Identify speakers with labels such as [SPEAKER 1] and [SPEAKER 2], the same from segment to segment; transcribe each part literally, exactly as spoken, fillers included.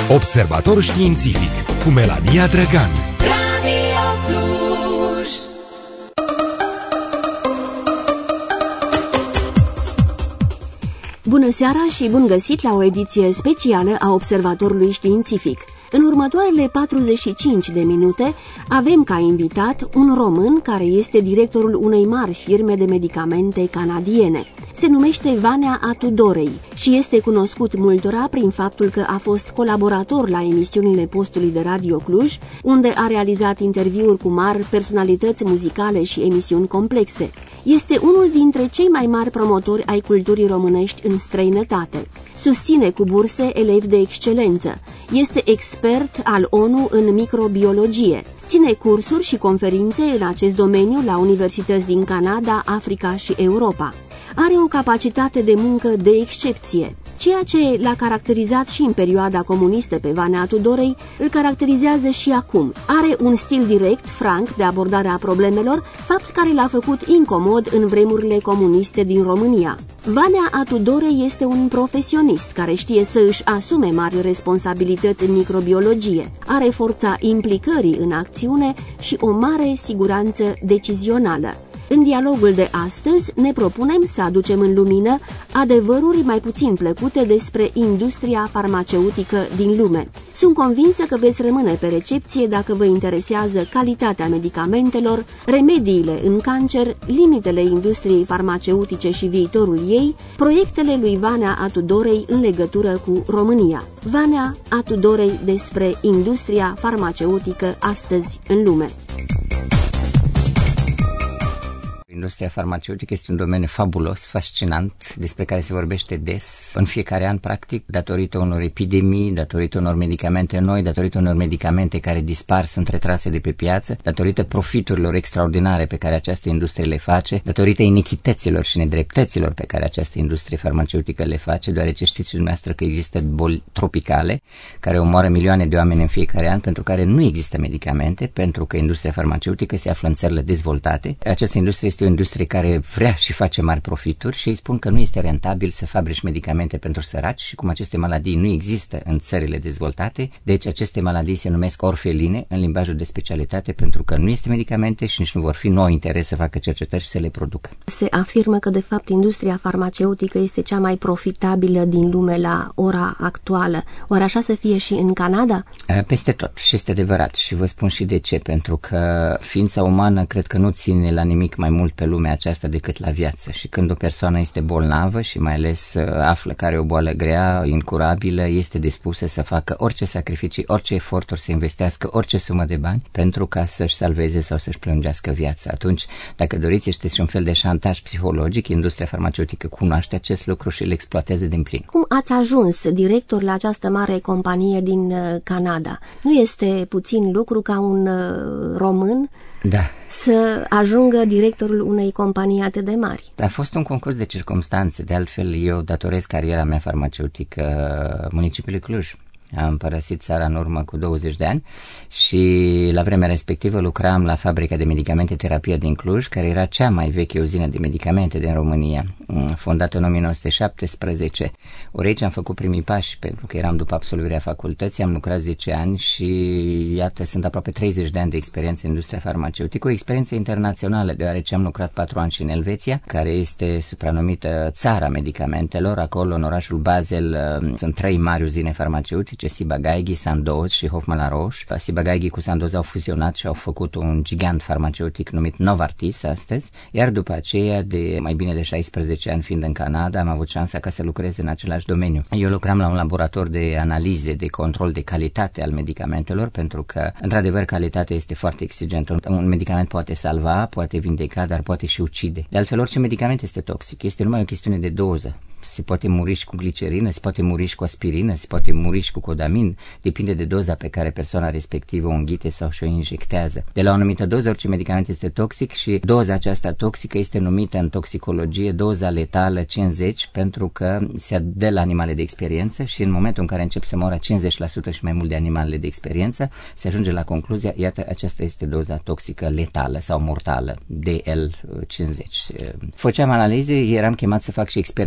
[SPEAKER 1] Observator științific cu Melania Drăgan.
[SPEAKER 2] Radio Cluj.
[SPEAKER 3] Bună seara și bun găsit la o ediție specială a Observatorului Științific. În următoarele patruzeci și cinci de minute avem ca invitat un român care este directorul unei mari firme de medicamente canadiene. Se numește Vanea Atudorei și este cunoscut multora prin faptul că a fost colaborator la emisiunile postului de Radio Cluj, unde a realizat interviuri cu mari personalități muzicale și emisiuni complexe. Este unul dintre cei mai mari promotori ai culturii românești în străinătate. Susține cu burse elevi de excelență. Este expert al O N U în microbiologie. Ține cursuri și conferințe în acest domeniu la universități din Canada, Africa și Europa. Are o capacitate de muncă de excepție. Ceea ce l-a caracterizat și în perioada comunistă pe Vanea Atudorei, îl caracterizează și acum. Are un stil direct, franc, de abordare a problemelor, fapt care l-a făcut incomod în vremurile comuniste din România. Vanea Atudorei este un profesionist care știe să își asume mari responsabilități în microbiologie. Are forța implicării în acțiune și o mare siguranță decizională. În dialogul de astăzi ne propunem să aducem în lumină adevăruri mai puțin plăcute despre industria farmaceutică din lume. Sunt convinsă că veți rămâne pe recepție dacă vă interesează calitatea medicamentelor, remediile în cancer, limitele industriei farmaceutice și viitorul ei, proiectele lui Vanea Atudorei în legătură cu România. Vanea Atudorei despre industria farmaceutică astăzi în lume.
[SPEAKER 4] Industria farmaceutică este un domeniu fabulos, fascinant, despre care se vorbește des, în fiecare an, practic, datorită unor epidemii, datorită unor medicamente noi, datorită unor medicamente care dispar, sunt retrase de pe piață, datorită profiturilor extraordinare pe care această industrie le face, datorită inechităților și nedreptăților pe care această industrie farmaceutică le face, deoarece știți și dumneavoastră că există boli tropicale care omoară milioane de oameni în fiecare an, pentru care nu există medicamente, pentru că industria farmaceutică se află în țările dezvoltate. Această industrie este o industrie care vrea și face mari profituri și îi spun că nu este rentabil să fabrici medicamente pentru săraci și cum aceste maladii nu există în țările dezvoltate, deci aceste maladii se numesc orfeline în limbajul de specialitate pentru că nu este medicamente și nici nu vor fi nou interes să facă cercetări și să le producă.
[SPEAKER 3] Se afirmă că de fapt industria farmaceutică este cea mai profitabilă din lume la ora actuală. Oare așa să fie și în Canada?
[SPEAKER 4] Peste tot și este adevărat și vă spun și de ce, pentru că ființa umană cred că nu ține la nimic mai mult pe lumea aceasta decât la viață și când o persoană este bolnavă și mai ales află că are o boală grea, incurabilă, este dispusă să facă orice sacrificii, orice eforturi, să investească orice sumă de bani pentru ca să-și salveze sau să-și prelungească viața. Atunci, dacă doriți, este și un fel de șantaj psihologic, industria farmaceutică cunoaște acest lucru și îl exploatează din plin.
[SPEAKER 3] Cum ați ajuns director la această mare companie din Canada? Nu este puțin lucru ca un român
[SPEAKER 4] da.
[SPEAKER 3] să ajungă directorul unei companii atât de mari?
[SPEAKER 4] A fost un concurs de circumstanțe, de altfel eu datorez cariera mea farmaceutică municipiului Cluj. Am părăsit țara în urmă cu douăzeci de ani și la vremea respectivă lucram la fabrica de medicamente Terapia din Cluj, care era cea mai veche uzină de medicamente din România, fondată în o mie nouă sute șaptesprezece. Ori aici am făcut primii pași, pentru că eram după absolvirea facultății, am lucrat zece ani și iată, sunt aproape treizeci de ani de experiență în industria farmaceutică, o experiență internațională, deoarece am lucrat patru ani și în Elveția, care este supranumită țara medicamentelor. Acolo, în orașul Basel, sunt trei mari uzine farmaceutice, Ciba-Geigy, Sandoz și Hoffmann La Roche. Ciba-Geigy cu Sandoz au fuzionat și au făcut un gigant farmaceutic numit Novartis astăzi, iar după aceea, de mai bine de șaisprezece ani fiind în Canada, am avut șansa ca să lucrez în același domeniu. Eu lucram la un laborator de analize, de control de calitate al medicamentelor, pentru că, într-adevăr, calitatea este foarte exigentă. Un medicament poate salva, poate vindeca, dar poate și ucide. De altfel, orice medicament este toxic, este numai o chestiune de doză. Se poate muri și cu glicerină, se poate muri și cu aspirină, se poate muri și cu codamin, depinde de doza pe care persoana respectivă o înghite sau și-o injectează. De la o anumită doză, orice medicament este toxic și doza aceasta toxică este numită în toxicologie doza letală cincizeci, pentru că se dă la animale de experiență și în momentul în care încep să moară cincizeci la sută și mai mult de animalele de experiență, se ajunge la concluzia, iată, aceasta este doza toxică letală sau mortală, D L cincizeci. Făceam analize, eram chemat să fac și expertize pentru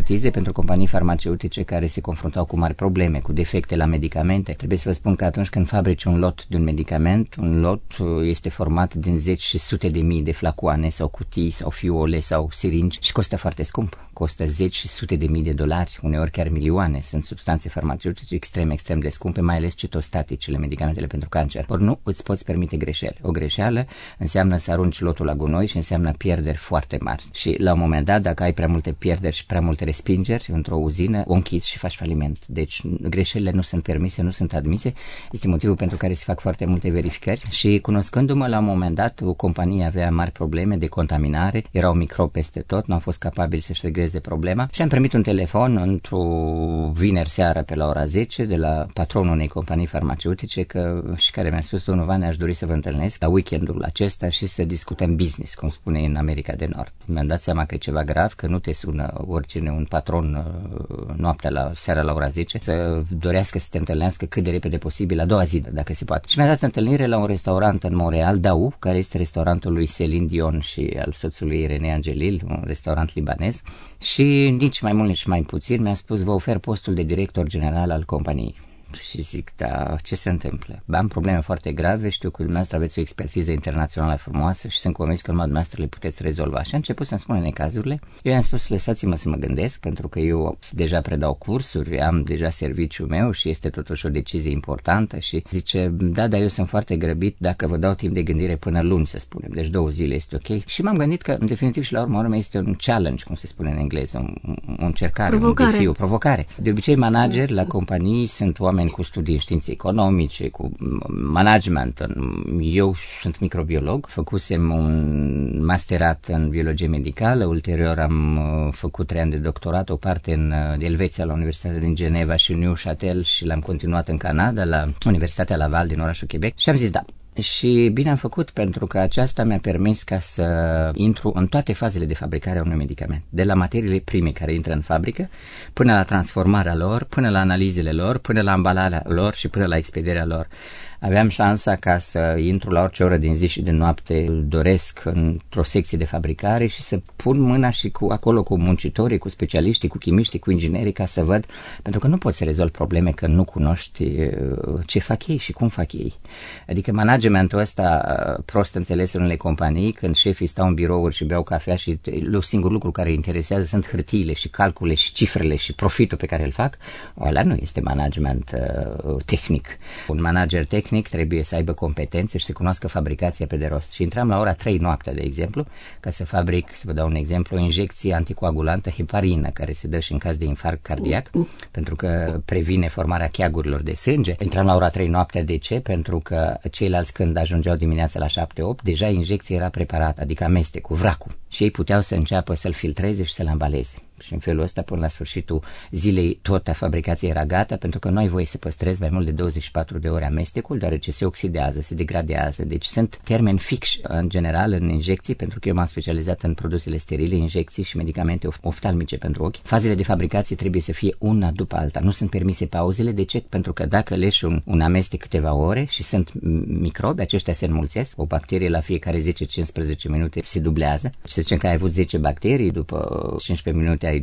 [SPEAKER 4] pentru companii farmaceutice care se confruntau cu mari probleme, cu defecte la medicamente. Trebuie să vă spun că atunci când fabrici un lot de un medicament, un lot este format din zeci și sute de mii de flacoane sau cutii sau fiole sau siringi și costă foarte scump. Costă zeci și sute de mii de dolari, uneori chiar milioane. Sunt substanțe farmaceutice extrem, extrem de scumpe, mai ales citostaticele, medicamentele pentru cancer. Ori nu îți poți permite greșeli. O greșeală înseamnă să arunci lotul la gunoi și înseamnă pierderi foarte mari. Și la un moment dat, dacă ai prea multe pierderi și prea multe respingeri într-o uzină, o închizi și faci faliment. Deci greșelile nu sunt permise, nu sunt admise. Este motivul pentru care se fac foarte multe verificări. Și cunoscându-mă, la un moment dat, o companie avea mari probleme de contaminare, erau microbi peste tot, nu au fost capabili să-și regleze problema și am primit un telefon într-o vineri seară pe la ora zece de la patronul unei companii farmaceutice că, și care mi-a spus: domnul Vane, aș dori să vă întâlnesc la weekendul acesta și să discutăm business, cum spune în America de Nord. Mi-am dat seama că e ceva grav, că nu te sună oricine, un patron noaptea la seara la ora zece, să dorească să te întâlnească cât de repede posibil, la doua zi, dacă se poate. Și mi-a dat întâlnire la un restaurant în Montreal, Dau, care este restaurantul lui Celine Dion și al soțului René Angelil, un restaurant libanez. Și nici mai mult, nici mai puțin mi-a spus: vă ofer postul de director general al companiei. Și zic: da, ce se întâmplă? Am probleme foarte grave, știu că dumneavoastră aveți o expertiză internațională frumoasă și sunt convins că numai dumneavoastră le puteți rezolva. Și a început să-mi spună necazurile. Eu i-am spus: lăsați-mă să mă gândesc, pentru că eu deja predau cursuri, am deja serviciul meu și este totuși o decizie importantă. Și zice: da, dar eu sunt foarte grăbit, dacă vă dau timp de gândire până luni, să spunem, deci două zile este ok. Și m-am gândit că, în definitiv și la urmă urmă, este un challenge, cum se spune în engleză, un, o încercare,
[SPEAKER 3] provocare.
[SPEAKER 4] un defi, o provocare. De obicei, manageri la companii sunt oameni cu studii în științe economice, cu management. Eu sunt microbiolog, făcusem un masterat în biologie medicală, ulterior am făcut trei ani de doctorat, o parte în Elveția la Universitatea din Geneva și în Neuchâtel și l-am continuat în Canada la Universitatea Laval din orașul Quebec și am zis da. Și bine am făcut, pentru că aceasta mi-a permis ca să intru în toate fazele de fabricare a unui medicament, de la materiile prime care intră în fabrică, până la transformarea lor, până la analizele lor, până la ambalarea lor și până la expedierea lor. Aveam șansa ca să intru la orice oră din zi și de noapte doresc într-o secție de fabricare și să pun mâna și cu acolo cu muncitorii, cu specialiștii, cu chimiștii, cu inginerii, ca să văd, pentru că nu poți să rezolvi probleme că nu cunoști ce fac ei și cum fac ei. Adică managementul ăsta prost înțeles în unele companii, când șefii stau în birouri și beau cafea și singur lucru care îi interesează sunt hârtiile și calculele și cifrele și profitul pe care îl fac, ăla nu este management uh, tehnic. Un manager tehnic trebuie să aibă competențe și să cunoască fabricația pe de rost. Și intram la ora trei noaptea, de exemplu, ca să fabric, să vă dau un exemplu, o injecție anticoagulantă heparină, care se dă și în caz de infarct cardiac, uh. pentru că previne formarea cheagurilor de sânge. Intram la ora trei noaptea, de ce? Pentru că ceilalți, când ajungeau dimineața la șapte opt, deja injecția era preparată, adică amestecul, vracul. Și ei puteau să înceapă să-l filtreze și să-l ambaleze. Și în felul ăsta, până la sfârșitul zilei, toată fabricația era gata, pentru că nu ai voie să păstrezi mai mult de douăzeci și patru de ore amestecul, deoarece se oxidează, se degradează. Deci sunt termeni fixi, în general, în injecții, pentru că eu m-am specializat în produsele sterile, injecții și medicamente oftalmice pentru ochi. Fazele de fabricație trebuie să fie una după alta. Nu sunt permise pauzele. De ce? Pentru că dacă leși un, un amestec câteva ore și sunt microbi, aceștia se înmulțesc. O bacterie la fiecare zece cincisprezece minute se dublează. Și să zicem că ai avut zece bacterii, după cincisprezece minute ai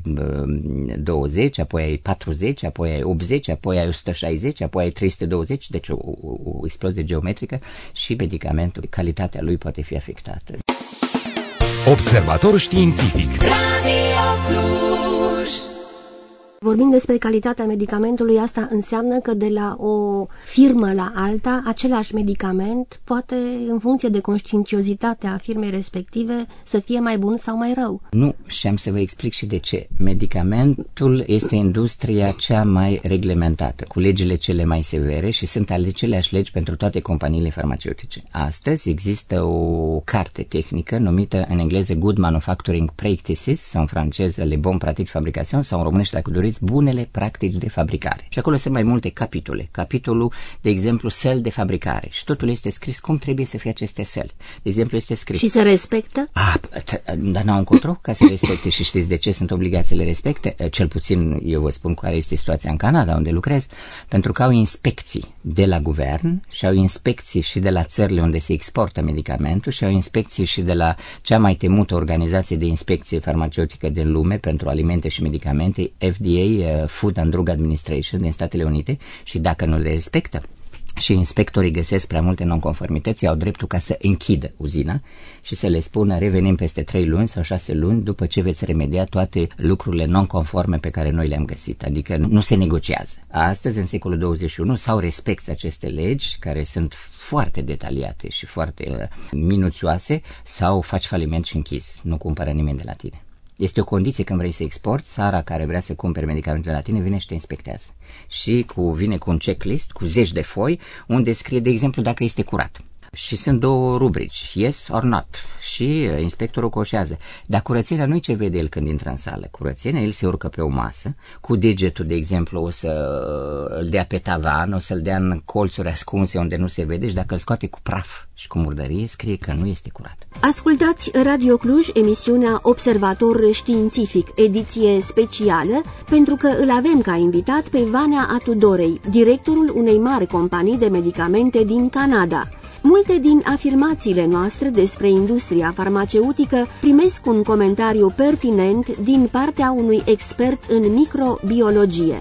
[SPEAKER 4] douăzeci, apoi ai patruzeci, apoi ai optzeci, apoi ai o sută șaizeci, apoi ai trei sute douăzeci, deci o, o, o explozie geometrică și medicamentul, calitatea lui poate fi afectată.
[SPEAKER 1] Observator științific.
[SPEAKER 2] Radio Cluj.
[SPEAKER 3] Vorbind despre calitatea medicamentului, asta înseamnă că de la o firmă la alta, același medicament poate, în funcție de conștiinciozitatea firmei respective, să fie mai bun sau mai rău.
[SPEAKER 4] Nu, și am să vă explic și de ce. Medicamentul este industria cea mai reglementată, cu legile cele mai severe și sunt aceleași legi pentru toate companiile farmaceutice. Astăzi există o carte tehnică numită în engleză Good Manufacturing Practices, sau în franceză Le Bon Pratique Fabrication, sau în românește, dacă doriți, doriți bunele practici de fabricare. Și acolo sunt mai multe capitole. Capitolul, de exemplu, săli de fabricare. Și totul este scris cum trebuie să fie aceste săli. De exemplu, este scris.
[SPEAKER 3] Și se respectă?
[SPEAKER 4] Ah, dar n-au încotro ca să respecte. Și știți de ce sunt obligați să le respecte? Cel puțin eu vă spun care este situația în Canada, unde lucrez, pentru că au inspecții de la guvern și au inspecții și de la țările unde se exportă medicamentul și au inspecții și de la cea mai temută organizație de inspecție farmaceutică din lume pentru alimente și medicamente, F D A, Food and Drug Administration din Statele Unite, și dacă nu le respectă și inspectorii găsesc prea multe nonconformități, au dreptul ca să închidă uzina și să le spună revenim peste trei luni sau șase luni după ce veți remedia toate lucrurile nonconforme pe care noi le-am găsit. Adică nu se negociază. Astăzi, în secolul douăzeci și unu, sau respecti aceste legi care sunt foarte detaliate și foarte minuțioase, sau faci faliment și închizi. Nu cumpără nimeni de la tine. Este o condiție când vrei să exporti, țara care vrea să cumpere medicamentul la tine vine și te inspectează. Și cu, vine cu un checklist, cu zeci de foi, unde scrie, de exemplu, dacă este curat. Și sunt două rubrici, yes or not. Și inspectorul coșează. Dar curățenia nu-i ce vede el când intră în sală. Curățenia, el se urcă pe o masă, cu degetul, de exemplu, o să îl dea pe tavan, o să-l dea în colțuri ascunse unde nu se vede și dacă îl scoate cu praf și cu murdărie, scrie că nu este curat.
[SPEAKER 3] Ascultați Radio Cluj, emisiunea Observator Științific, ediție specială, pentru că îl avem ca invitat pe Vania Atudorei, directorul unei mari companii de medicamente din Canada. Multe din afirmațiile noastre despre industria farmaceutică primesc un comentariu pertinent din partea unui expert în microbiologie.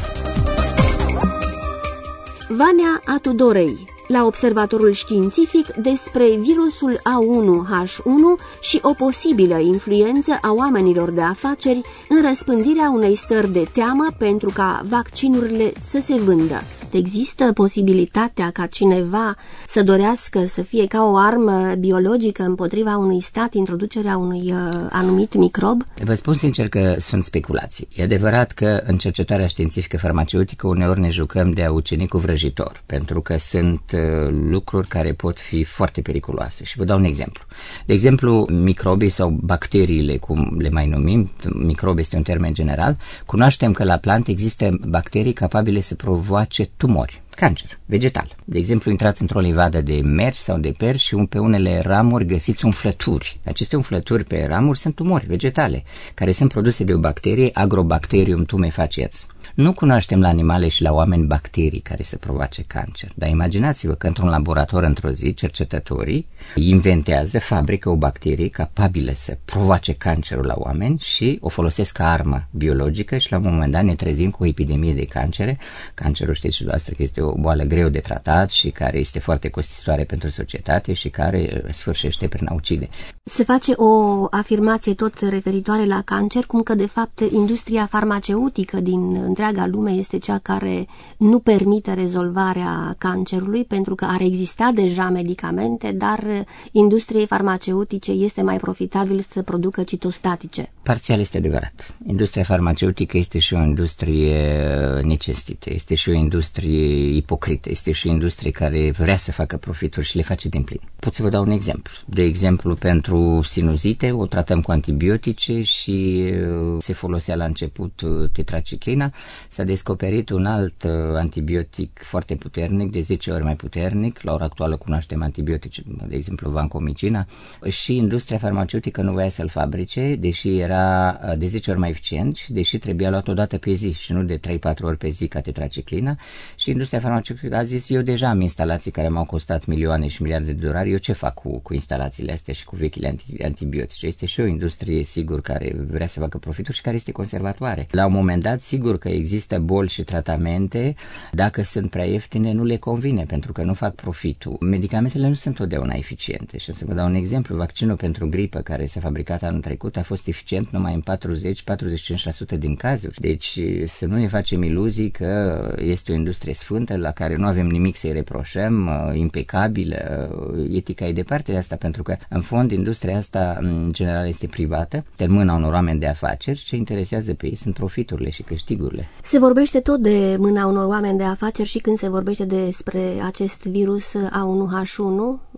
[SPEAKER 3] Vania Atudorei, la Observatorul Științific, despre virusul A unu H unu și o posibilă influență a oamenilor de afaceri în răspândirea unei stări de teamă pentru ca vaccinurile să se vândă. Există posibilitatea ca cineva să dorească să fie ca o armă biologică împotriva unui stat, introducerea unui uh, anumit microb?
[SPEAKER 4] Vă spun sincer că sunt speculații. E adevărat că în cercetarea științifică farmaceutică uneori ne jucăm de a ucenicul vrăjitor, pentru că sunt uh, lucruri care pot fi foarte periculoase. Și vă dau un exemplu. De exemplu, microbii sau bacteriile, cum le mai numim, microb este un termen general, cunoaștem că la plante există bacterii capabile să provoace tumori, cancer vegetal. De exemplu, intrați într-o livadă de meri sau de per și pe unele ramuri găsiți umflături. Aceste umflături pe ramuri sunt tumori vegetale, care sunt produse de o bacterie, Agrobacterium tumefaciens. Nu cunoaștem la animale și la oameni bacterii care să provoace cancer, dar imaginați-vă că într-un laborator într-o zi cercetătorii inventează, fabrică o bacterie capabilă să provoace cancerul la oameni și o folosesc ca armă biologică și la un moment dat ne trezim cu o epidemie de cancere. Cancerul, știți și dumneavoastră că este o boală greu de tratat și care este foarte costisitoare pentru societate și care sfârșește prin a ucide.
[SPEAKER 3] Se face o afirmație tot referitoare la cancer, cum că de fapt industria farmaceutică din întreaga lume este cea care nu permite rezolvarea cancerului, pentru că ar exista deja medicamente, dar industriei farmaceutice este mai profitabil să producă citostatice.
[SPEAKER 4] Parțial este adevărat. Industria farmaceutică este și o industrie necesită, este și o industrie ipocrită, este și o industrie care vrea să facă profituri și le face din plin. Pot să vă dau un exemplu. De exemplu, pentru sinuzite o tratăm cu antibiotice și se folosea la început tetraciclina. S-a descoperit un alt antibiotic foarte puternic, de zece ori mai puternic. La ora actuală cunoaștem antibiotice, de exemplu vancomicina, și industria farmaceutică nu voia să-l fabrice, deși era de zece ori mai eficient și deși trebuia luat o dată pe zi și nu de trei patru ori pe zi ca tetraciclina. Și industria farmaceutică a zis, eu deja am instalații care m-au costat milioane și miliarde de dolari, eu ce fac cu, cu instalațiile astea și cu vechile antibiotice? Este și o industrie, sigur, care vrea să facă profituri și care este conservatoare. La un moment dat, sigur că există boli și tratamente, dacă sunt prea ieftine, nu le convine, pentru că nu fac profitul. Medicamentele nu sunt totdeauna eficiente. Și să vă dau un exemplu, vaccinul pentru gripă care s-a fabricat anul trecut a fost eficient numai în patruzeci până la patruzeci și cinci la sută din cazuri. Deci să nu ne facem iluzii că este o industrie sfântă la care nu avem nimic să-i reproșăm, impecabilă, etica e departe de asta, pentru că în fond industria asta în general este privată, în mâna unor oameni de afaceri și ce interesează pe ei sunt profiturile și câștigurile.
[SPEAKER 3] Se vorbește tot de mâna unor oameni de afaceri și când se vorbește despre acest virus A unu H unu,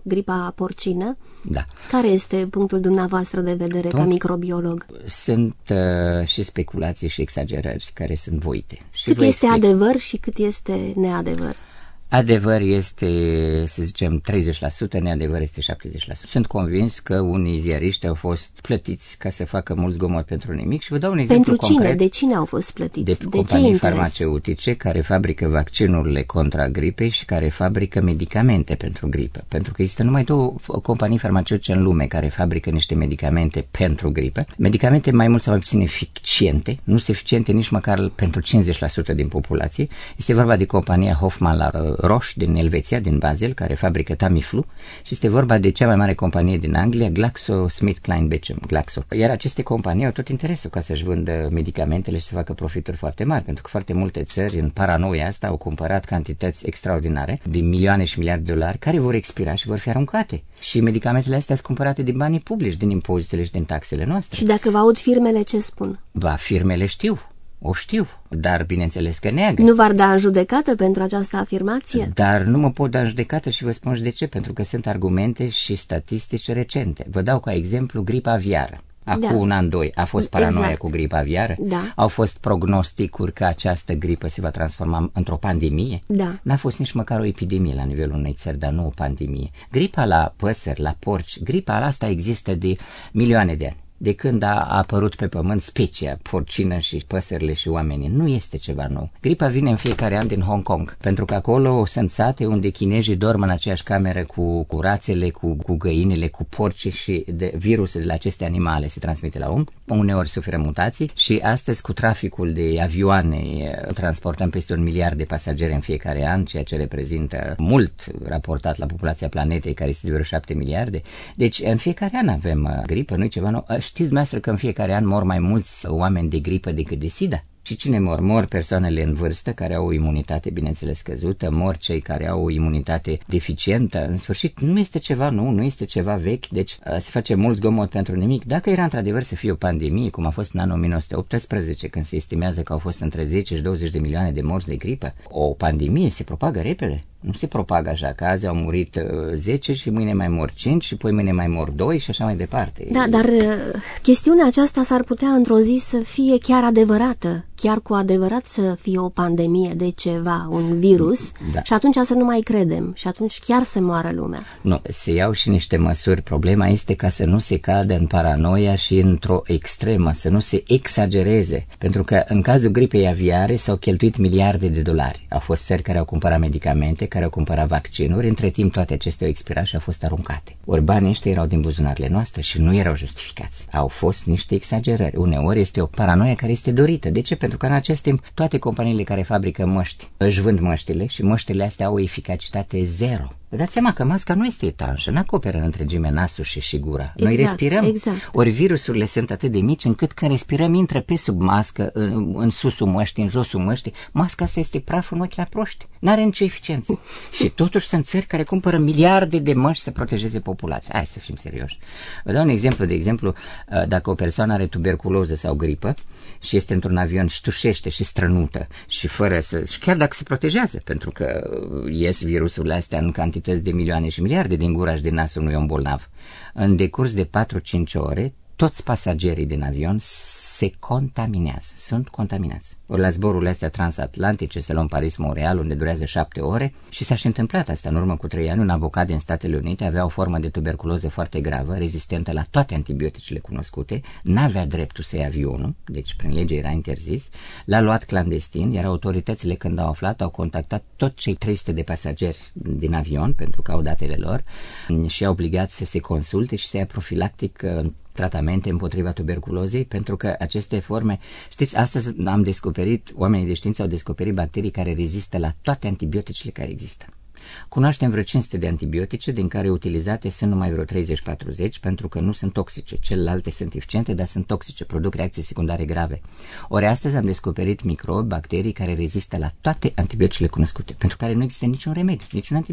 [SPEAKER 3] gripa porcină.
[SPEAKER 4] Da.
[SPEAKER 3] Care este punctul dumneavoastră de vedere Punct? ca microbiolog?
[SPEAKER 4] Sunt uh, și speculații și exagerări care sunt voite. Și
[SPEAKER 3] cât este
[SPEAKER 4] explic.
[SPEAKER 3] adevăr și cât este neadevăr?
[SPEAKER 4] Adevăr este, să zicem, treizeci la sută, neadevăr este șaptezeci la sută. Sunt convins că unii ziariști au fost plătiți ca să facă mult zgomot pentru nimic și vă dau un exemplu
[SPEAKER 3] pentru cine?
[SPEAKER 4] concret.
[SPEAKER 3] De cine au fost plătiți?
[SPEAKER 4] De,
[SPEAKER 3] de
[SPEAKER 4] companii
[SPEAKER 3] ce
[SPEAKER 4] farmaceutice care fabrică vaccinurile contra gripei și care fabrică medicamente pentru gripă. Pentru că există numai două companii farmaceutice în lume care fabrică niște medicamente pentru gripă. Medicamente mai mult sau mai puțin eficiente, nu sunt eficiente nici măcar pentru cincizeci la sută din populație. Este vorba de compania Hoffmann la Roche din Elveția, din Basel, care fabrică Tamiflu, și este vorba de cea mai mare companie din Anglia, GlaxoSmithKline Beecham, Glaxo. Iar aceste companii au tot interesul ca să-și vândă medicamentele și să facă profituri foarte mari, pentru că foarte multe țări, în paranoia asta, au cumpărat cantități extraordinare de milioane și miliarde de dolari care vor expira și vor fi aruncate. Și medicamentele astea sunt cumpărate din banii publici, din impozitele și din taxele noastre.
[SPEAKER 3] Și dacă vă aud firmele, ce spun?
[SPEAKER 4] Ba, firmele știu. O știu, dar bineînțeles că neagă.
[SPEAKER 3] Nu v-ar da în judecată pentru această afirmație?
[SPEAKER 4] Dar nu mă pot da în judecată și vă spun și de ce, pentru că sunt argumente și statistici recente. Vă dau ca exemplu gripa aviară. Acum da. un an, doi, a fost paranoia exact. cu gripa aviară?
[SPEAKER 3] Da.
[SPEAKER 4] Au fost prognosticuri că această gripă se va transforma într-o pandemie?
[SPEAKER 3] Da.
[SPEAKER 4] N-a fost nici măcar o epidemie la nivelul unei țări, dar nu o pandemie. Gripa la păsări, la porci, gripa la asta există de milioane de ani. De când a apărut pe pământ specia porcină și păsările și oamenii. Nu este ceva nou. Gripa vine în fiecare an din Hong Kong, pentru că acolo sunt sate unde chinezii dorm în aceeași cameră cu, cu rațele, cu, cu găinile, cu porci și de virusul de la aceste animale se transmite la om. Uneori suferă mutații și astăzi cu traficul de avioane transportăm peste un miliard de pasageri în fiecare an, ceea ce reprezintă mult raportat la populația planetei, care este de vreo șapte miliarde. Deci în fiecare an avem gripă, nu-i ceva nou. Știți dumneavoastră că în fiecare an mor mai mulți oameni de gripă decât de SIDA? Și cine mor? Mor persoanele în vârstă care au o imunitate, bineînțeles, scăzută, mor cei care au o imunitate deficientă. În sfârșit, nu este ceva nou, nu este ceva vechi, deci se face mult zgomot pentru nimic. Dacă era într-adevăr să fie o pandemie, cum a fost în anul o mie nouă sute optsprezece, când se estimează că au fost între zece și douăzeci de milioane de morți de gripă, o pandemie se propagă repede. Nu se propagă așa, că azi au murit zece și mâine mai mor cinci și poi mâine mai mor doi și așa mai departe.
[SPEAKER 3] Da, dar chestiunea aceasta s-ar putea într-o zi să fie chiar adevărată, chiar cu adevărat să fie o pandemie de ceva, un virus, da. Și atunci să nu mai credem și atunci chiar să moară lumea. Nu,
[SPEAKER 4] se iau și niște măsuri. Problema este ca să nu se cadă în paranoia și într-o extremă, să nu se exagereze, pentru că în cazul gripei aviare s-au cheltuit miliarde de dolari. Au fost țări care au cumpărat medicamente, care au cumpărat vaccinuri, între timp toate acestea au expirat și au fost aruncate. Ori banii ăștia erau din buzunarele noastre și nu erau justificați. Au fost niște exagerări. Uneori este o paranoia care este dorită. De ce? Pentru că în acest timp toate companiile care fabrică măști își vând măștile și măștile astea au o eficacitate zero. Vă dați seama că masca nu este etanșă, nu acoperă în întregime nasul și, și gura. Exact, noi respirăm,
[SPEAKER 3] exact.
[SPEAKER 4] Ori virusurile sunt atât de mici încât când respirăm intră pe sub mască, în, în susul măștii, în josul măștii. Masca asta este praf în ochi la proști. N-are nicio eficiență. Și totuși sunt țări care cumpără miliarde de măști să protejeze populația. Hai să fim serioși. Vă dau un exemplu. De exemplu, dacă o persoană are tuberculoză sau gripă și este într-un avion și tușește și strănută și fără să... și chiar dacă se protejează, pentru că ies virusurile astea în cantități de milioane și miliarde din gura și din nasul unui om bolnav, în decurs de patru-cinci ore, toți pasagerii din avion se contaminează, sunt contaminați. Ori la zborurile astea transatlantice, să luăm Paris-Montreal, unde durează șapte ore, și s-a și întâmplat asta. În urmă cu trei ani, un avocat din Statele Unite avea o formă de tuberculoză foarte gravă, rezistentă la toate antibioticele cunoscute, n-avea dreptul să ia avionul, deci prin lege era interzis, l-a luat clandestin, iar autoritățile, când au aflat, au contactat tot cei trei sute de pasageri din avion, pentru că au datele lor, și au obligat să se consulte și să ia profilactic tratamente împotriva tuberculozei, pentru că aceste forme, știți, astăzi am descoperit, oamenii de știință au descoperit bacterii care rezistă la toate antibioticele care există. Cunoaștem vreo cinci sute de antibiotice, din care utilizate sunt numai vreo treizeci-patruzeci, pentru că nu sunt toxice. Celelalte sunt eficiente, dar sunt toxice, produc reacții secundare grave. Ori astăzi am descoperit microbi, bacterii care rezistă la toate antibioticele cunoscute, pentru care nu există niciun remediu, niciun antibiotic.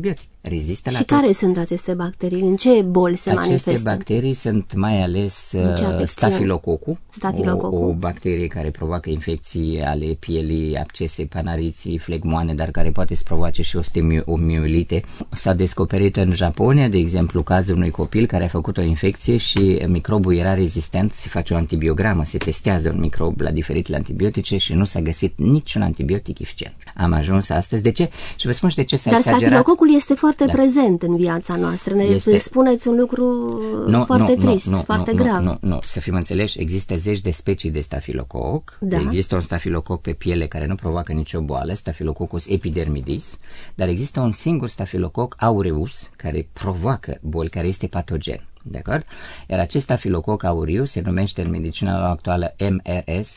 [SPEAKER 4] rezistă la
[SPEAKER 3] Și
[SPEAKER 4] tot.
[SPEAKER 3] care sunt aceste bacterii? În ce boli se
[SPEAKER 4] aceste
[SPEAKER 3] manifestă?
[SPEAKER 4] Aceste bacterii sunt mai ales stafilococul,
[SPEAKER 3] stafilococul.
[SPEAKER 4] O, o bacterie care provoacă infecții ale pielii, abcese, panariții, flegmoane, dar care poate să provoace și osteomielite. S-a descoperit în Japonia, de exemplu, cazul unui copil care a făcut o infecție și microbul era rezistent, se face o antibiogramă, se testează un microb la diferitele antibiotice și nu s-a găsit niciun antibiotic eficient. Am ajuns astăzi. De ce? Și vă spun și de ce s-a
[SPEAKER 3] Dar
[SPEAKER 4] exagerat.
[SPEAKER 3] stafilococul este foarte
[SPEAKER 4] Da.
[SPEAKER 3] prezent în viața noastră. Ne
[SPEAKER 4] Este...
[SPEAKER 3] spuneți un lucru
[SPEAKER 4] nu,
[SPEAKER 3] foarte
[SPEAKER 4] nu,
[SPEAKER 3] trist,
[SPEAKER 4] nu,
[SPEAKER 3] foarte
[SPEAKER 4] nu,
[SPEAKER 3] grav.
[SPEAKER 4] Nu, nu, nu, să fim înțeleși, există zeci de specii de stafilococ.
[SPEAKER 3] Da.
[SPEAKER 4] Există un stafilococ pe piele care nu provoacă nicio boală, Staphylococcus epidermidis, dar există un singur stafilococ aureus care provoacă boli, care este patogen. De acord? Iar acest stafilococ aureus se numește în medicina actuală M R S,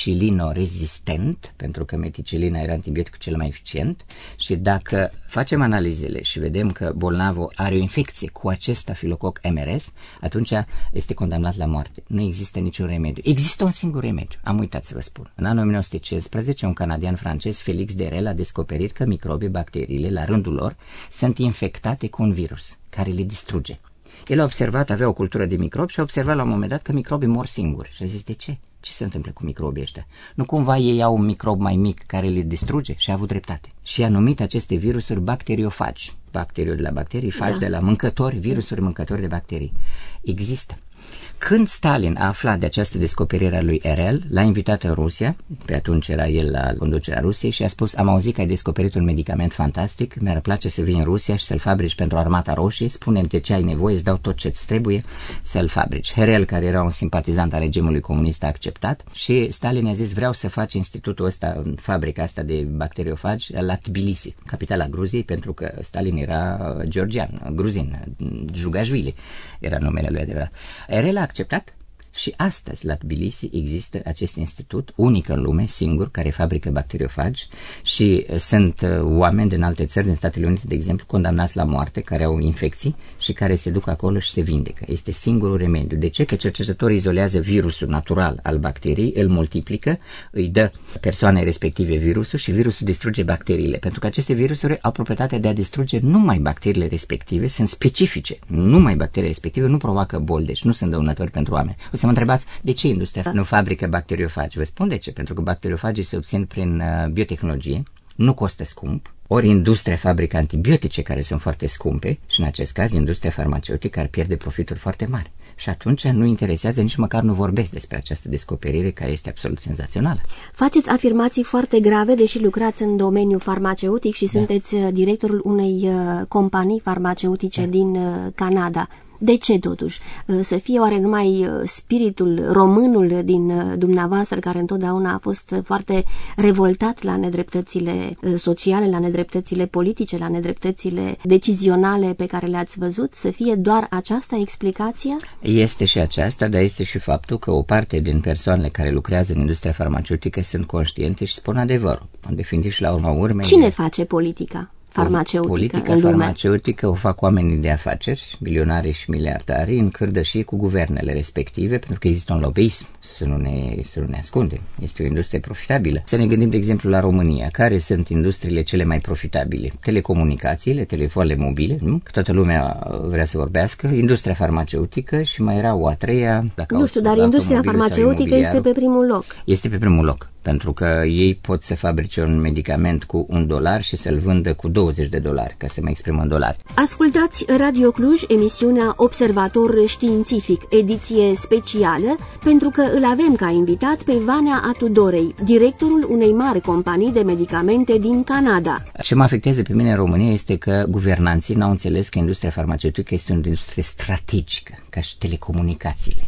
[SPEAKER 4] meticilino-rezistent, pentru că meticilina era antibioticul cel mai eficient și dacă facem analizele și vedem că bolnavul are o infecție cu acest stafilococ M R S, atunci este condamnat la moarte. Nu există niciun remediu. Există un singur remediu. Am uitat să vă spun. În anul o mie nouă sute cincisprezece, un canadian francez, Felix Derel, a descoperit că microbii, bacteriile, la rândul lor, sunt infectate cu un virus care le distruge. El a observat, avea o cultură de microbi și a observat la un moment dat că microbii mor singuri. Și a zis, de ce? Ce se întâmplă cu microbii ăștia? Nu cumva ei au un microb mai mic care le distruge? Și a avut dreptate. Și a numit aceste virusuri bacteriofagi. Bacterii de la bacterii, fagi da. de la mâncători, virusuri mâncători de bacterii. Există. Când Stalin a aflat de această descoperire a lui Erel, l-a invitat în Rusia, pe atunci era el la conducerea Rusiei, și a spus, am auzit că ai descoperit un medicament fantastic, mi-ar place să vii în Rusia și să-l fabrici pentru Armata Roșie, spune-mi de ce ai nevoie, îți dau tot ce-ți trebuie să-l fabrici. Erel, care era un simpatizant al regimului comunist, a acceptat și Stalin a zis, vreau să faci institutul ăsta, fabrica asta de bacteriofagi la Tbilisi, capitala Gruziei, pentru că Stalin era georgian, gruzin, Jugașvili era numele lui adevărat. Erel a acceptat și astăzi la Tbilisi există acest institut unic în lume, singur, care fabrică bacteriofagi și sunt oameni din alte țări, din Statele Unite, de exemplu, condamnați la moarte, care au infecții și care se duc acolo și se vindecă. Este singurul remediu. De ce? Că cercetătorii izolează virusul natural al bacteriei, îl multiplică, îi dă persoanei respective virusul și virusul distruge bacteriile. Pentru că aceste virusuri au proprietatea de a distruge numai bacteriile respective, sunt specifice. Numai bacteriile respective nu provoacă boli, deci nu sunt dăunători pentru oameni. O să mă întrebați, de ce industria nu fabrică bacteriofagi? Vă spun de ce. Pentru că bacteriofagii se obțin prin uh, biotehnologie, nu costă scump, ori industria fabrică antibiotice care sunt foarte scumpe și în acest caz industria farmaceutică ar pierde profituri foarte mari. Și atunci nu interesează, nici măcar nu vorbesc despre această descoperire care este absolut senzațională.
[SPEAKER 3] Faceți afirmații foarte grave, deși lucrați în domeniul farmaceutic și da. sunteți directorul unei companii farmaceutice da. din Canada. De ce totuși? Să fie oare numai spiritul, românul din dumneavoastră, care întotdeauna a fost foarte revoltat la nedreptățile sociale, la nedreptățile politice, la nedreptățile decizionale pe care le-ați văzut? Să fie doar aceasta explicația?
[SPEAKER 4] Este și aceasta, dar este și faptul că o parte din persoanele care lucrează în industria farmaceutică sunt conștiente și spun adevărul. În definitiv și la urma urmei...
[SPEAKER 3] Cine face politica farmaceutică
[SPEAKER 4] Politica
[SPEAKER 3] în lume?
[SPEAKER 4] farmaceutică o fac oamenii de afaceri, milionari și miliardari, în cârdășie cu guvernele respective, pentru că există un lobbyism, să nu, ne, să nu ne ascundem. Este o industrie profitabilă. Să ne gândim, de exemplu, la România. Care sunt industriile cele mai profitabile? Telecomunicațiile, telefoanele mobile, nu? Că toată lumea vrea să vorbească, industria farmaceutică și mai era o a treia... Dacă
[SPEAKER 3] nu știu, dar industria farmaceutică este pe primul loc.
[SPEAKER 4] Este pe primul loc, pentru că ei pot să fabrice un medicament cu un dolar și să-l vândă cu douăzeci de dolari, ca să mă exprim în dolari.
[SPEAKER 3] Ascultați Radio Cluj, emisiunea Observator Științific, ediție specială, pentru că îl avem ca invitat pe Vanea Atudorei, directorul unei mari companii de medicamente din Canada.
[SPEAKER 4] Ce mă afectează pe mine în România este că guvernanții n-au înțeles că industria farmaceutică este o industrie strategică, ca și telecomunicațiile.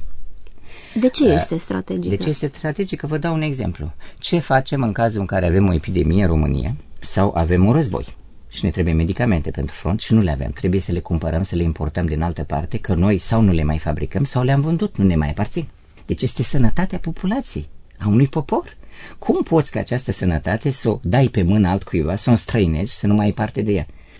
[SPEAKER 3] De ce este strategică?
[SPEAKER 4] De ce este strategică? Vă dau un exemplu. Ce facem în cazul în care avem o epidemie în România sau avem un război și ne trebuie medicamente pentru front și nu le avem? Trebuie să le cumpărăm, să le importăm din altă parte, că noi sau nu le mai fabricăm sau le-am vândut, nu ne mai aparțin. Deci este sănătatea populației, a unui popor. Cum poți ca această sănătate să o dai pe mână altcuiva, să o înstrăinezi și să nu mai ai parte de ea?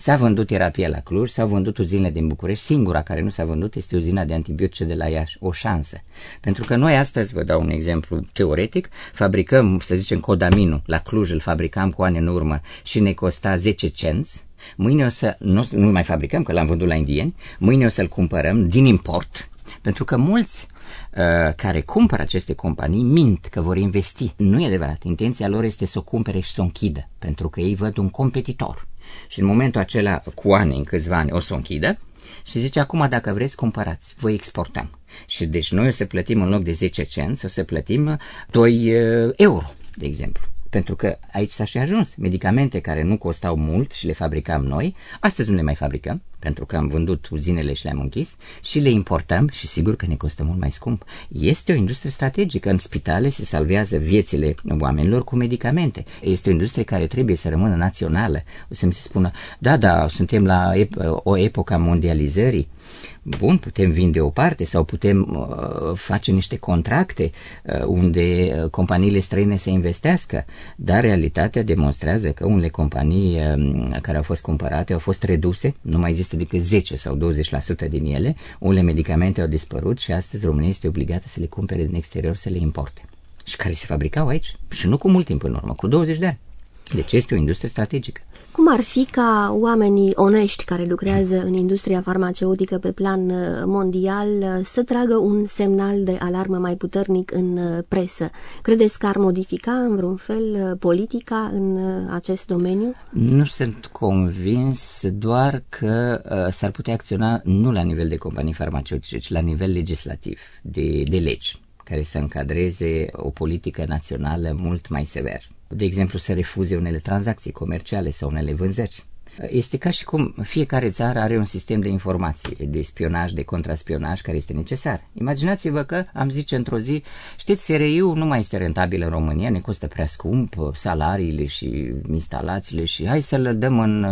[SPEAKER 4] S-a vândut terapia la Cluj, s-au vândut uzinele din București, singura care nu s-a vândut este uzina de antibiotice de la Iași, o șansă. Pentru că noi astăzi, vă dau un exemplu teoretic, fabricăm, să zicem, Codaminul, la Cluj îl fabricam cu ani în urmă și ne costa zece cenți, mâine o să, nu, nu mai fabricăm, că l-am vândut la indieni, mâine o să-l cumpărăm din import, pentru că mulți uh, care cumpără aceste companii mint că vor investi. Nu e adevărat, intenția lor este să o cumpere și să o închidă, pentru că ei văd un competitor. Și în momentul acela, cu ani, în câțiva ani, o să o închidă și zice, acum dacă vreți, cumpărați, voi exportăm. Și deci noi o să plătim în loc de zece cenți, o să plătim doi euro, de exemplu. Pentru că aici s-a și ajuns. Medicamente care nu costau mult și le fabricam noi, astăzi nu le mai fabricăm, pentru că am vândut uzinele și le-am închis, și le importăm și sigur că ne costă mult mai scump. Este o industrie strategică. În spitale se salvează viețile oamenilor cu medicamente. Este o industrie care trebuie să rămână națională. O să mi se spună, da, da, suntem la ep- o epocă a mondializării. Bun, putem vinde o parte sau putem uh, face niște contracte uh, unde uh, companiile străine să investească, dar realitatea demonstrează că unele companii uh, care au fost cumpărate au fost reduse, nu mai există decât zece sau douăzeci la sută din ele, unele medicamente au dispărut și astăzi România este obligată să le cumpere din exterior, să le importe. Și care se fabricau aici și nu cu mult timp în urmă, cu douăzeci de ani. Deci este o industrie strategică.
[SPEAKER 3] Cum ar fi ca oamenii onești care lucrează în industria farmaceutică pe plan mondial să tragă un semnal de alarmă mai puternic în presă? Credeți că ar modifica în vreun fel politica în acest domeniu?
[SPEAKER 4] Nu sunt convins, doar că uh, s-ar putea acționa nu la nivel de companii farmaceutice, ci la nivel legislativ, de, de legi, care să încadreze o politică națională mult mai sever. De exemplu, să refuze unele tranzacții comerciale sau unele vânzări. Este ca și cum fiecare țară are un sistem de informații, de spionaj, de contraspionaj care este necesar. Imaginați-vă că am zice într-o zi, știți, S R I-ul nu mai este rentabil în România, ne costă prea scump salariile și instalațiile și hai să-l dăm în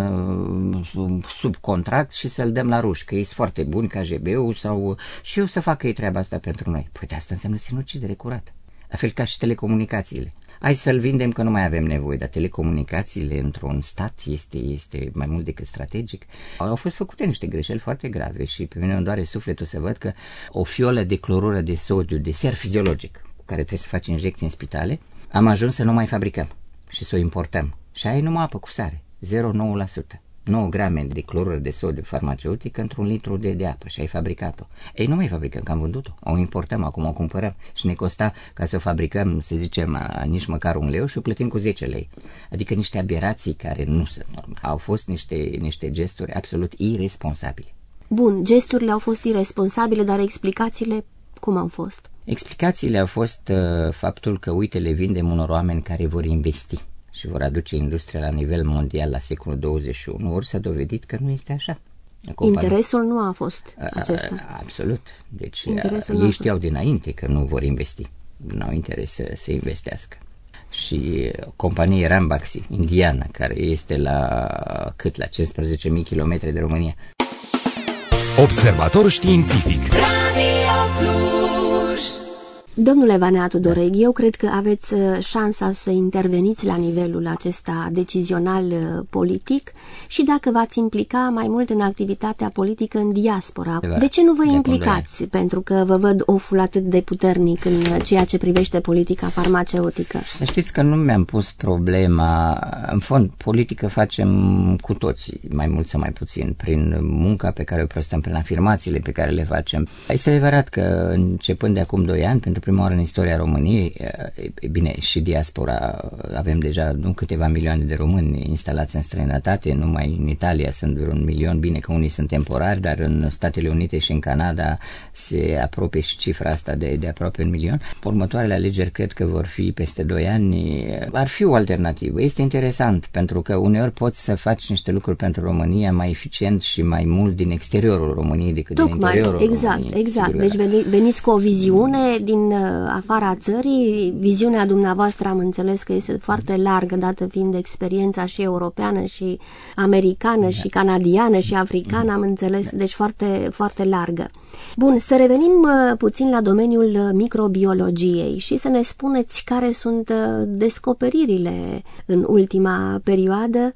[SPEAKER 4] uh, subcontract și să-l dăm la ruși, că ei sunt foarte buni ca G B-ul sau și eu să facă ei treaba asta pentru noi. Păi de asta înseamnă sinucidere curată. La fel ca și telecomunicațiile. Hai să-l vindem că nu mai avem nevoie, dar telecomunicațiile într-un stat este, este mai mult decât strategic. Au fost făcute niște greșeli foarte grave și pe mine îmi doare sufletul să văd că o fiolă de clorură de sodiu, de ser fiziologic, cu care trebuie să faci injecții în spitale, am ajuns să nu mai fabricăm și să o importăm. Și ai numai apă cu sare, zero virgulă nouă la sută. nouă grame de clorură de sodiu farmaceutic într-un litru de, de apă și ai fabricat-o. Ei, nu mai fabricăm, că am vândut-o. O importăm, acum o cumpărăm și ne costa, ca să o fabricăm, să zicem, nici măcar un leu și o plătim cu zece lei. Adică niște aberații care nu sunt normale. Au fost niște, niște gesturi absolut irresponsabile.
[SPEAKER 3] Bun, gesturile au fost irresponsabile, dar explicațiile cum au fost?
[SPEAKER 4] Explicațiile au fost uh, faptul că, uite, le vindem unor oameni care vor investi și vor aduce industria la nivel mondial la secolul douăzeci și unu, ori s-a dovedit că nu este așa.
[SPEAKER 3] Compania... Interesul nu a fost acesta.
[SPEAKER 4] A, absolut. Deci Interesul ei știau dinainte că nu vor investi. Nu au interes să, să investească. Și compania Ranbaxy, indiană, care este la cât? La cincisprezece mii kilometri de România.
[SPEAKER 1] Observator științific.
[SPEAKER 3] Domnule Vanea Tudoreg, eu cred că aveți șansa să interveniți la nivelul acesta decizional politic și dacă v-ați implica mai mult în activitatea politică în diaspora. De ce nu vă implicați? Pentru că vă văd oful atât de puternic în ceea ce privește politica farmaceutică.
[SPEAKER 4] Să știți că nu mi-am pus problema. În fond, politică facem cu toții, mai mult sau mai puțin, prin munca pe care o prestăm, prin afirmațiile pe care le facem. Este adevărat că începând de acum doi ani, pentru prima oară în istoria României, e bine, și diaspora, avem deja nu câteva milioane de români instalați în străinătate, numai în Italia sunt vreo un milion, bine că unii sunt temporari, dar în Statele Unite și în Canada se apropie și cifra asta de, de aproape un milion. Următoarele alegeri cred că vor fi peste doi ani, ar fi o alternativă. Este interesant pentru că uneori poți să faci niște lucruri pentru România mai eficient și mai mult din exteriorul României decât Tocmai, din interiorul
[SPEAKER 3] exact,
[SPEAKER 4] României.
[SPEAKER 3] Exact, exact. Deci veniți cu o viziune din afara țării. Viziunea dumneavoastră am înțeles că este foarte largă, dată fiind experiența și europeană și americană da. și canadiană și africană, am înțeles, deci foarte, foarte largă. Bun, să revenim puțin la domeniul microbiologiei și să ne spuneți care sunt descoperirile în ultima perioadă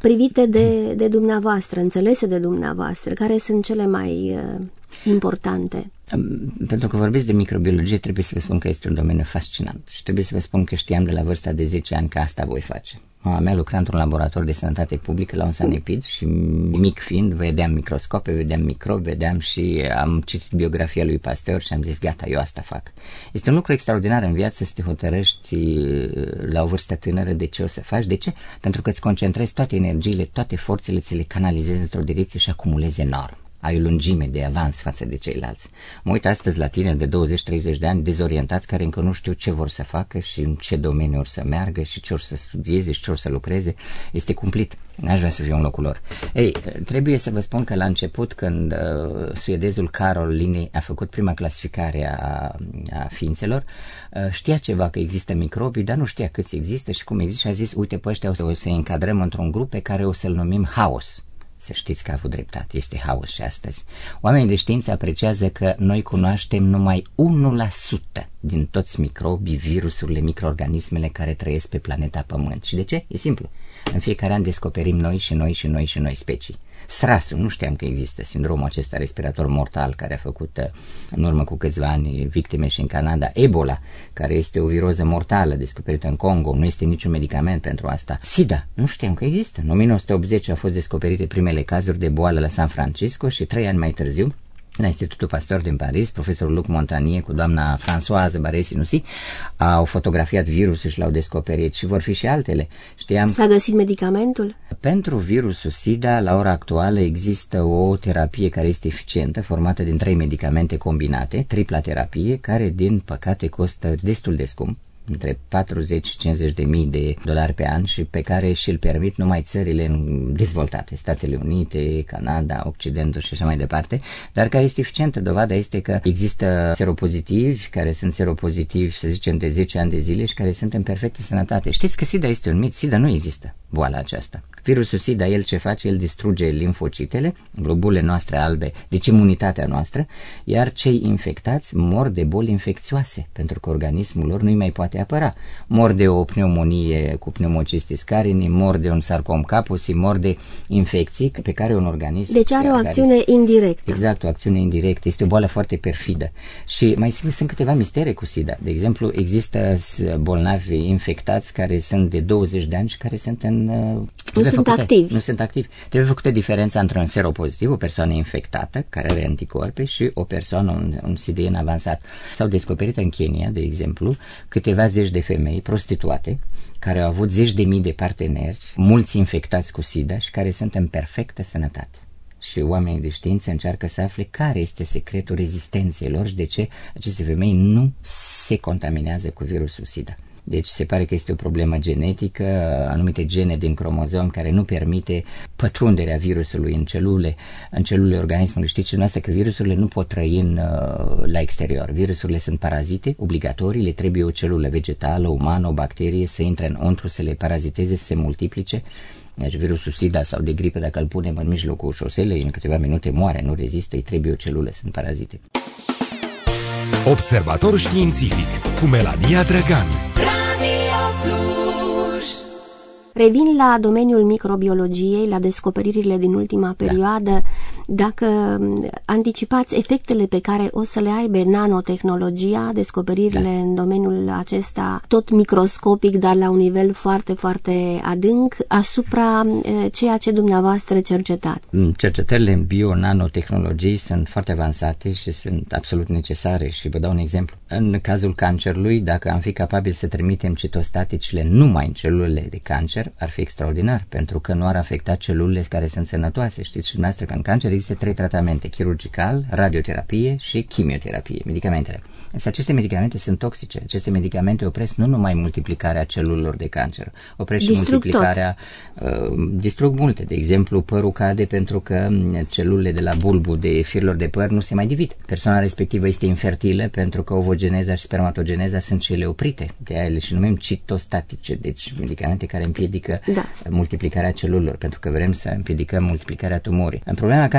[SPEAKER 3] privite de, de dumneavoastră, înțelese de dumneavoastră, care sunt cele mai uh, importante?
[SPEAKER 4] Pentru că vorbiți de microbiologie, trebuie să vă spun că este un domeniu fascinant și trebuie să vă spun că știam de la vârsta de zece ani că asta voi face. Mama mea lucra într-un laborator de sănătate publică la un sanepid și mic fiind, vedeam microscope, vedeam microbi, vedeam și am citit biografia lui Pasteur și am zis gata, eu asta fac. Este un lucru extraordinar în viață să te hotărăști la o vârstă tânără de ce o să faci. De ce? Pentru că îți concentrezi toate energiile, toate forțele, ți le canalizezi într-o direcție și acumulezi enorm. Ai o lungime de avans față de ceilalți. Mă uit astăzi la tineri de douăzeci treizeci de ani dezorientați care încă nu știu ce vor să facă și în ce domeniu or să meargă și ce or să studieze și ce or să lucreze. Este cumplit. N-aș vrea să fiu în locul lor. Ei, trebuie să vă spun că la început, când uh, suedezul Carol Linné a făcut prima clasificare a, a ființelor, uh, știa ceva că există microbi, dar nu știa câți există și cum există și a zis, uite, pe ăștia o să, o să încadrăm într-un grup pe care o să-l numim haos. Să știți că a avut dreptate, este haos și astăzi. Oamenii de știință apreciază că noi cunoaștem numai unu la sută din toți microbii, virusurile, microorganismele care trăiesc pe planeta Pământ. Și de ce? E simplu. În fiecare an descoperim noi și noi și noi și noi specii. SRAS-ul, nu știam că există sindromul acesta respirator mortal care a făcut în urmă cu câțiva ani victime și în Canada. Ebola, care este o viroză mortală descoperită în Congo, nu este niciun medicament pentru asta. SIDA, nu știam că există. În o mie nouă sute optzeci au fost descoperite primele cazuri de boală la San Francisco și trei ani mai târziu la Institutul Pasteur din Paris, profesorul Luc Montagnier cu doamna Françoise Barré-Sinoussi au fotografiat virusul și l-au descoperit și vor fi și altele. Știam...
[SPEAKER 3] S-a găsit medicamentul?
[SPEAKER 4] Pentru virusul SIDA, la ora actuală, există o terapie care este eficientă, formată din trei medicamente combinate, tripla terapie, care din păcate costă destul de scump, între patruzeci și cincizeci de mii de dolari pe an și pe care și-l permit numai țările dezvoltate, Statele Unite, Canada, Occidentul și așa mai departe, dar care este eficientă. Dovada este că există seropozitivi care sunt seropozitivi, să zicem, de zece ani de zile și care sunt în perfectă sănătate. Știți că SIDA este un mit, SIDA nu există, boala aceasta. Virusul SIDA, el ce face? El distruge limfocitele, globulele noastre albe, deci imunitatea noastră, iar cei infectați mor de boli infecțioase, pentru că organismul lor nu-i mai poate apăra. Mor de o pneumonie cu pneumocistis carini, mor de un sarcom kaposi, mor de infecții pe care un organism...
[SPEAKER 3] Deci are o acțiune indirectă.
[SPEAKER 4] Exact, o acțiune indirectă. Este o boală foarte perfidă. Și mai simplu sunt câteva mistere cu SIDA. De exemplu, există bolnavi infectați care sunt de douăzeci de ani și care sunt în...
[SPEAKER 3] Nu sunt
[SPEAKER 4] făcute,
[SPEAKER 3] activi.
[SPEAKER 4] Nu sunt activi. Trebuie făcută diferența între un seropozitiv, o persoană infectată, care are anticorpi, și o persoană, un, un SIDA avansat. S-au descoperit în Kenya, de exemplu, câteva zeci de femei prostituate, care au avut zeci de mii de parteneri, mulți infectați cu SIDA și care sunt în perfectă sănătate. Și oamenii de știință încearcă să afle care este secretul rezistenței lor și de ce aceste femei nu se contaminează cu virusul SIDA. Deci se pare că este o problemă genetică, anumite gene din cromozom care nu permite pătrunderea virusului în celule, în celulele organismului. Știți și noastră că virusurile nu pot trăi în, la exterior. Virusurile sunt parazite obligatorii, le trebuie o celulă vegetală, umană, o bacterie să intre în untru, să le paraziteze, să se multiplice. Deci virusul SIDA sau de gripă, dacă îl punem în mijlocul șoselei, în câteva minute moare, nu rezistă, îi trebuie o celulă, sunt parazite.
[SPEAKER 1] Observator științific cu Melania Drăgan.
[SPEAKER 3] Revin la domeniul microbiologiei, la descoperirile din ultima perioadă. Da. Dacă anticipați efectele pe care o să le aibă nanotehnologia, descoperirile da. în domeniul acesta, tot microscopic, dar la un nivel foarte, foarte adânc, asupra ceea ce dumneavoastră cercetați.
[SPEAKER 4] Cercetările în bio-nanotehnologii sunt foarte avansate și sunt absolut necesare și vă dau un exemplu. În cazul cancerului, dacă am fi capabili să trimitem citostaticile numai în celulele de cancer, ar fi extraordinar, pentru că nu ar afecta celulele care sunt sănătoase. Știți și dumneavoastră că în cancer există trei tratamente: chirurgical, radioterapie și chimioterapie, medicamentele. Însă aceste medicamente sunt toxice. Aceste medicamente opresc nu numai multiplicarea celulelor de cancer, opresc și multiplicarea, uh, distrug multe. De exemplu, părul cade pentru că celulele de la bulbul de firilor de păr nu se mai divid. Persoana respectivă este infertilă pentru că ovogeneza și spermatogeneza sunt cele oprite. De aia le și numim citostatice, deci medicamente care împiedică da. multiplicarea celulelor, pentru că vrem să împiedicăm multiplicarea tumorii. În problema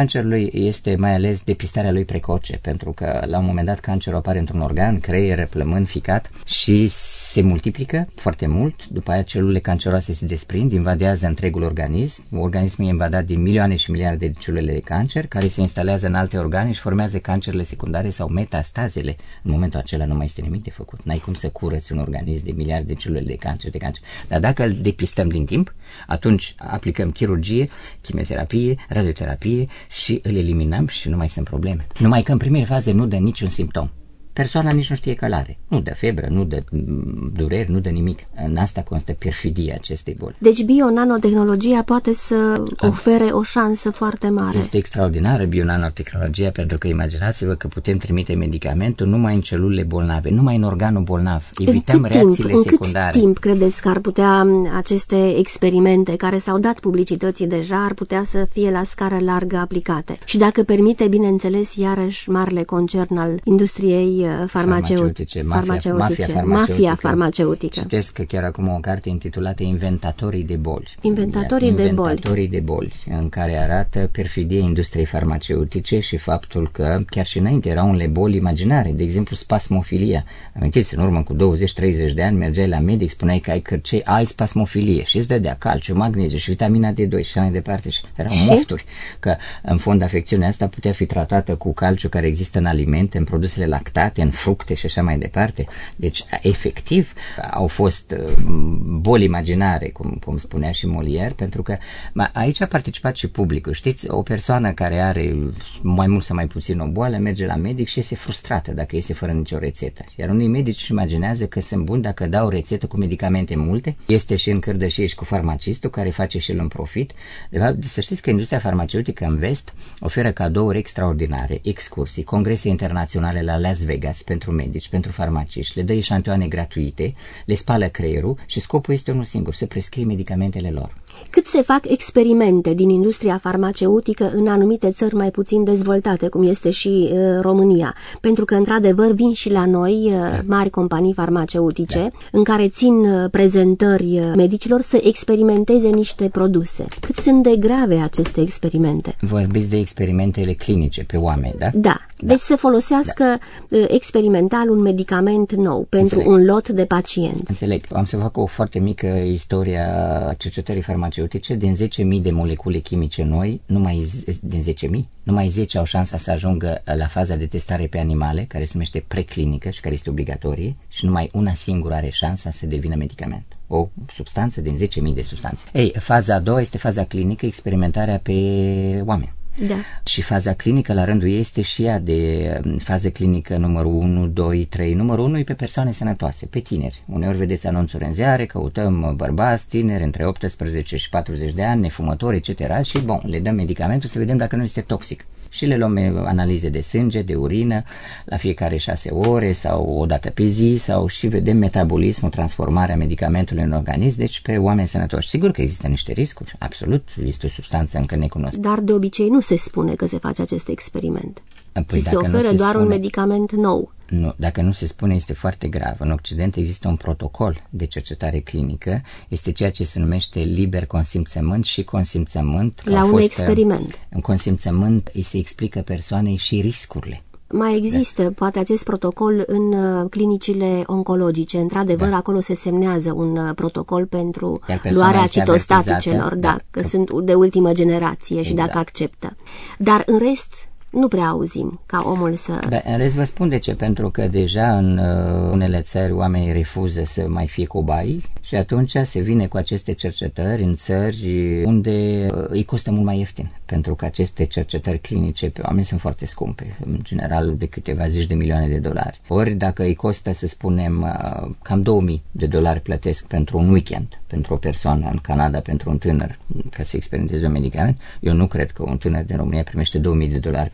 [SPEAKER 4] cancerului este mai ales depistarea lui precoce, pentru că la un moment dat cancerul apare într-un organ, creier, plămân, ficat și se multiplică foarte mult, după aia celulele canceroase se desprind, invadează întregul organism, organismul e invadat de milioane și miliarde de celule de cancer, care se instalează în alte organe și formează cancerele secundare sau metastazele. În momentul acela nu mai este nimic de făcut, n-ai cum să curăți un organism de miliarde de celule de cancer, de cancer. Dar dacă îl depistăm din timp, atunci aplicăm chirurgie, chimioterapie, radioterapie și îl eliminăm și nu mai sunt probleme. Numai că în primele faze nu dă niciun simptom. Persoana nici nu știe că l-are. Nu dă febră, nu dă dureri, nu dă nimic. În asta constă perfidia acestei boli.
[SPEAKER 3] Deci bio-nanotehnologia poate să A. ofere o șansă foarte mare.
[SPEAKER 4] Este extraordinară bio-nanotehnologia, pentru că imaginați-vă că putem trimite medicamentul numai în celulele bolnave, numai în organul bolnav. Evităm
[SPEAKER 3] în
[SPEAKER 4] reacțiile
[SPEAKER 3] timp,
[SPEAKER 4] secundare.
[SPEAKER 3] În cât timp credeți că ar putea aceste experimente care s-au dat publicității deja, ar putea să fie la scară largă aplicate? Și dacă permite, bineînțeles, iarăși marele concern al industriei farmaceutice,
[SPEAKER 4] farmaceutice,
[SPEAKER 3] mafia,
[SPEAKER 4] mafia,
[SPEAKER 3] mafia farmaceutică.
[SPEAKER 4] Citesc chiar acum o carte intitulată Inventatorii de boli.
[SPEAKER 3] Inventatorii, de,
[SPEAKER 4] Inventatorii
[SPEAKER 3] boli.
[SPEAKER 4] de boli, în care arată perfidia industriei farmaceutice și faptul că chiar și înainte erau unele boli imaginare, de exemplu spasmofilia. Amintiți, în urmă cu douăzeci treizeci de ani mergeai la medic, spuneai că ai cărcei, ai spasmofilie și îți dădea calciu, magneziu și vitamina D doi și așa mai departe. Și erau și? mofturi că în fond afecțiunea asta putea fi tratată cu calciu care există în alimente, în produsele lactate, în fructe și așa mai departe. Deci, efectiv, au fost boli imaginare, cum, cum spunea și Molière, pentru că ma, aici a participat și publicul. Știți, o persoană care are mai mult sau mai puțin o boală merge la medic și este frustrată dacă iese fără nicio rețetă. Iar unii medici își imaginează că sunt buni dacă dau o rețetă cu medicamente multe. Este și în cârdășie și cu farmacistul care face și el un profit. De fapt, să știți că industria farmaceutică în vest oferă cadouri extraordinare, excursii, congrese internaționale la Las Vegas pentru medici, pentru farmaciști, le dă eșantioane gratuite, le spală creierul și scopul este unul singur, să prescrie medicamentele lor.
[SPEAKER 3] Cât se fac experimente din industria farmaceutică în anumite țări mai puțin dezvoltate, cum este și uh, România? Pentru că, într-adevăr, vin și la noi uh, da. mari companii farmaceutice da. în care țin uh, prezentări uh, medicilor să experimenteze niște produse. Cât sunt de grave aceste experimente?
[SPEAKER 4] Vorbiți de experimentele clinice pe oameni, da?
[SPEAKER 3] Da. da. Deci să folosească da. uh, experimental un medicament nou pentru Înțeleg. un lot de pacienți.
[SPEAKER 4] Înțeleg. Am să fac o foarte mică istorie a cercetării farmaceutice. Din zece mii de molecule chimice noi, numai din zece mii, numai zece au șansa să ajungă la faza de testare pe animale, care se numește preclinică și care este obligatorie, și numai una singură are șansa să devină medicament. O substanță din zece mii de substanțe. Ei, faza a doua este faza clinică, experimentarea pe oameni.
[SPEAKER 3] Da.
[SPEAKER 4] Și faza clinică la rândul ei este și ea de fază clinică numărul unu, doi, trei. Numărul unu e pe persoane sănătoase, pe tineri. Uneori vedeți anunțuri în ziare, căutăm bărbați tineri între optsprezece și patruzeci de ani, nefumători, et cetera. Și bun, le dăm medicamentul să vedem dacă nu este toxic. Și le luăm analize de sânge, de urină, la fiecare șase ore sau o dată pe zi, sau și vedem metabolismul, transformarea medicamentului în organism, deci pe oameni sănătoși. Sigur că există niște riscuri, absolut, este o substanță încă necunoscută.
[SPEAKER 3] Dar de obicei nu se spune că se face acest experiment.
[SPEAKER 4] Păi
[SPEAKER 3] se oferă se doar spune, un medicament nou.
[SPEAKER 4] Nu, dacă nu se spune, este foarte grav. În Occident există un protocol de cercetare clinică, este ceea ce se numește liber consimțământ și consimțământ.
[SPEAKER 3] La un fost, experiment.
[SPEAKER 4] În consimțământ îi se explică persoanei și riscurile.
[SPEAKER 3] Mai există, da. poate, acest protocol în uh, clinicile oncologice. Într-adevăr, da. acolo se semnează un uh, protocol pentru luarea citostaticelor, da, da, că, că sunt de ultimă generație și exact. dacă acceptă. Dar, în rest, nu prea auzim ca omul să...
[SPEAKER 4] Da, în rest vă spun de ce, pentru că deja în uh, unele țări oamenii refuză să mai fie cobai și atunci se vine cu aceste cercetări în țări unde uh, îi costă mult mai ieftin, pentru că aceste cercetări clinice pe oameni sunt foarte scumpe, în general de câteva zeci de milioane de dolari. Ori dacă îi costă, să spunem, uh, cam două mii de dolari plătesc pentru un weekend, pentru o persoană în Canada, pentru un tânăr, ca să experimenteze un medicament, eu nu cred că un tânăr din România primește două mii de dolari pentru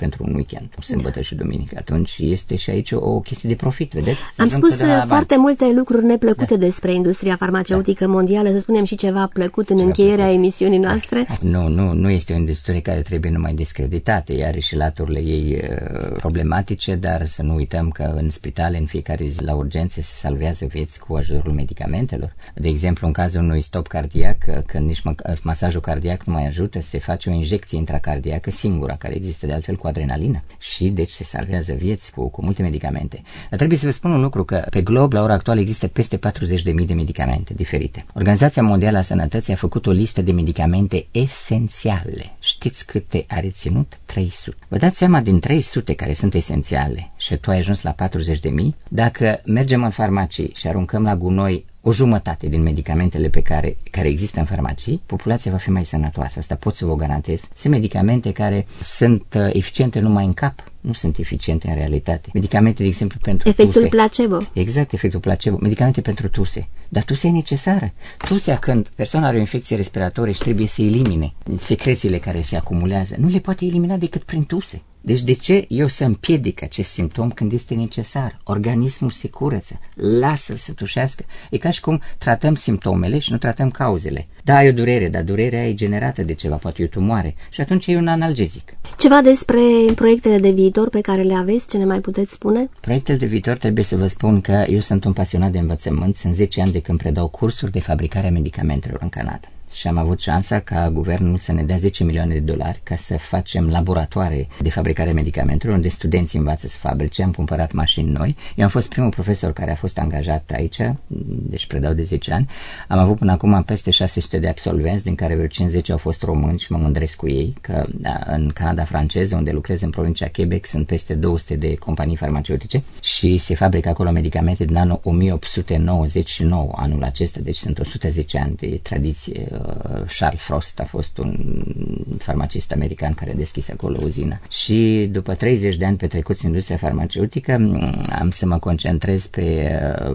[SPEAKER 4] pentru un weekend, o sâmbătă și duminică. Atunci este și aici o chestie de profit, vedeți?
[SPEAKER 3] Am spus foarte multe lucruri neplăcute da. despre industria farmaceutică da. mondială, să spunem și ceva plăcut în ceva încheierea plăcut. emisiunii noastre.
[SPEAKER 4] Nu, nu, nu este o industrie care trebuie numai discreditate, ea are și laturile ei uh, problematice, dar să nu uităm că în spitale, în fiecare zi, la urgențe, se salvează vieți cu ajutorul medicamentelor. De exemplu, în cazul unui stop cardiac, când nici masajul cardiac nu mai ajută, se face o injecție intracardiacă singura, care există de altfel cu adrenalină și deci se salvează vieți cu, cu multe medicamente. Dar trebuie să vă spun un lucru, că pe glob, la ora actuală, există peste patruzeci de mii de medicamente diferite. Organizația Mondială a Sănătății a făcut o listă de medicamente esențiale. Știți câte a reținut? trei sute. Vă dați seama, din trei sute care sunt esențiale și tu ai ajuns la patruzeci de mii, dacă mergem în farmacii și aruncăm la gunoi o jumătate din medicamentele pe care, care există în farmacii, populația va fi mai sănătoasă. Asta pot să vă garantez. Sunt medicamente care sunt uh, eficiente numai în cap, nu sunt eficiente în realitate. Medicamente, de exemplu, pentru
[SPEAKER 3] efectul
[SPEAKER 4] tuse.
[SPEAKER 3] placebo.
[SPEAKER 4] Exact, efectul placebo. Medicamente pentru tuse. Dar tusea e necesară. Tusea, când persoana are o infecție respiratorie și trebuie să elimine secrețiile care se acumulează, nu le poate elimina decât prin tuse. Deci de ce eu să împiedic acest simptom când este necesar? Organismul se curăță, lasă-l să tușească. E ca și cum tratăm simptomele și nu tratăm cauzele. Da, e o durere, dar durerea e generată de ceva, poate e o tumoare și atunci e un analgezic.
[SPEAKER 3] Ceva despre proiectele de viitor pe care le aveți, ce ne mai puteți spune?
[SPEAKER 4] Proiectele de viitor, trebuie să vă spun că eu sunt un pasionat de învățământ, sunt zece ani de când predau cursuri de fabricare a medicamentelor în Canada. Și am avut șansa ca guvernul să ne dea zece milioane de dolari ca să facem laboratoare de fabricare a medicamentelor unde studenții învață să fabrice. Am cumpărat mașini noi. Eu am fost primul profesor care a fost angajat aici, deci predau de zece ani. Am avut până acum peste șase sute de absolvenți, din care vreo cincizeci au fost români și mă mândresc cu ei, că în Canada franceză, unde lucrez în provincia Quebec, sunt peste două sute de companii farmaceutice și se fabrică acolo medicamente din anul o mie opt sute nouăzeci și nouă, anul acesta, deci sunt o sută zece ani de tradiție. Charles Frost a fost un farmacist american care a deschis acolo o uzină. Și după treizeci de ani petrecuți în industria farmaceutică, am să mă concentrez pe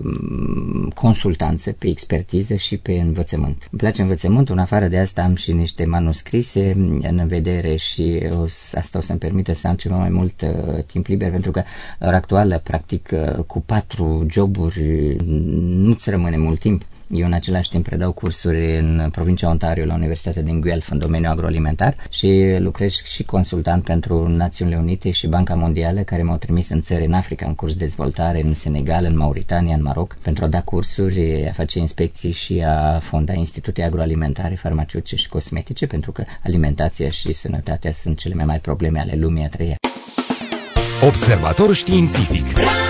[SPEAKER 4] consultanță, pe expertiză și pe învățământ. Îmi place învățământul, în afară de asta am și niște manuscrise în vedere și o, asta o să-mi permită să am ceva mai mult uh, timp liber, pentru că la ora actuală, practic, uh, cu patru joburi nu-ți rămâne mult timp. Eu în același timp predau cursuri în provincia Ontario la Universitatea din Guelph în domeniul agroalimentar și lucrez și consultant pentru Națiunile Unite și Banca Mondială, care m-au trimis în țări, în Africa, în curs de dezvoltare, în Senegal, în Mauritania, în Maroc, pentru a da cursuri, a face inspecții și a fonda institute agroalimentare, farmaceutice și cosmetice, pentru că alimentația și sănătatea sunt cele mai mari probleme ale lumii a treia.
[SPEAKER 1] Observator științific.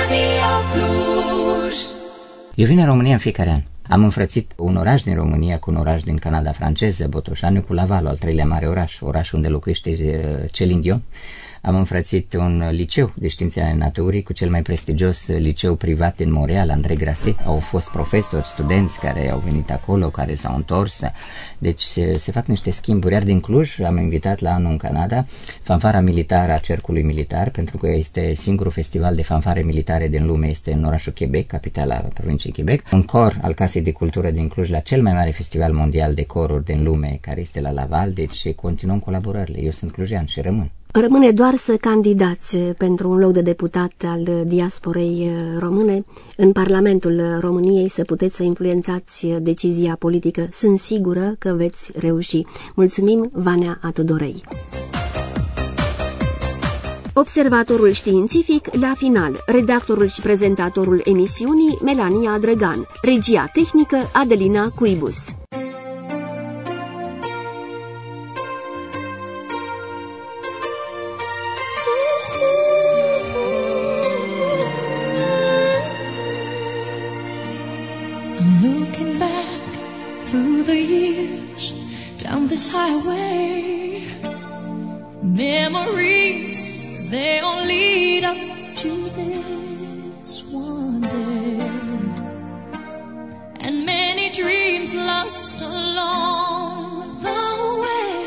[SPEAKER 4] Eu vin în România în fiecare an. Am înfrățit un oraș din România cu un oraș din Canada franceză, Botoșani, cu Laval, al treilea mare oraș, oraș unde locuiește Celine Dion. Am înfrățit un liceu de științe ale naturii cu cel mai prestigios liceu privat din Montreal, André Grasset. Au fost profesori, studenți care au venit acolo, care s-au întors. Deci se, se fac niște schimburi. Iar din Cluj am invitat la anul în Canada fanfara militară a Cercului Militar, pentru că este singurul festival de fanfare militare din lume, este în orașul Quebec, capitala provinciei Quebec. Un cor al Casei de Cultură din Cluj la cel mai mare festival mondial de coruri din lume, care este la Laval. Deci continuăm colaborările. Eu sunt clujean și rămân.
[SPEAKER 3] Rămâne doar să candidați pentru un loc de deputat al diasporei române în Parlamentul României, să puteți să influențați decizia politică. Sunt sigură că veți reuși. Mulțumim, Vanea Atudorei. Observatorul științific la final. Redactorul și prezentatorul emisiunii Melania Drăgan. Regia tehnică Adelina Cuibus.
[SPEAKER 2] This highway, memories, they all lead up to this one day, and many dreams lost along the way.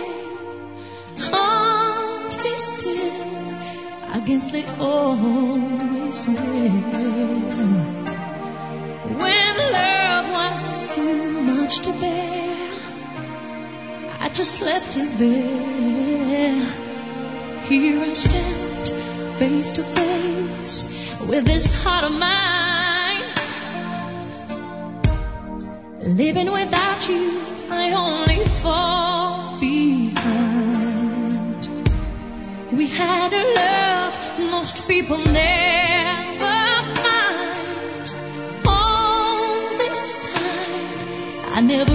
[SPEAKER 2] Can't be still, I guess they always will. When love was too much to bear, I just left it there. Here I stand, face to face with this heart of mine. Living without you, I only fall behind. We had a love most people never find. All this time, I never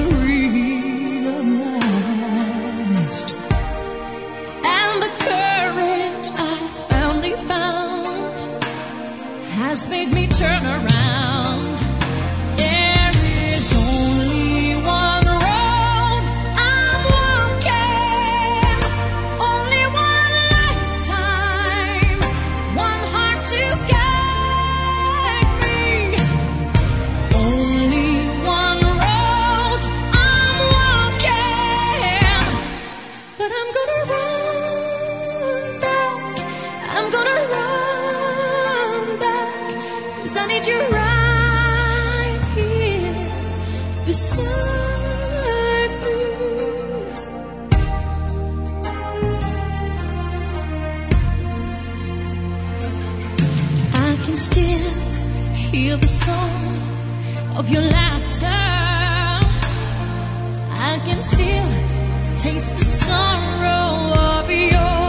[SPEAKER 2] realized. And the courage I finally found has made me turn around. There is only one road I'm walking, only one lifetime, one heart to guide me. Only one road I'm walking, but I'm gonna run back, I'm gonna run back, 'cause I need you right here beside me. I can still hear the song of your laughter. I can still taste the sorrow of your